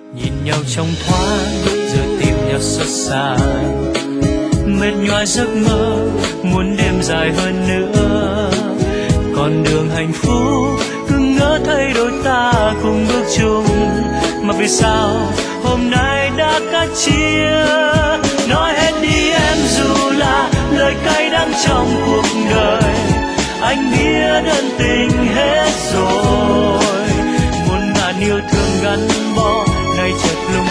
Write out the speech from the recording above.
Nhìn nhau trong thoáng rồi tìm nhau xót xa, mệt nhòa giấc mơ muốn đêm dài hơn nữa. Con đường hạnh phúc cứ ngỡ thấy đôi ta cùng bước chung, mà vì sao hôm nay đã cắt chia. Nói hết đi em dù là lời cay đắng trong cuộc đời, anh biết ân tình hết rồi. Muôn ngàn yêu thương gắn bó nay chợt lung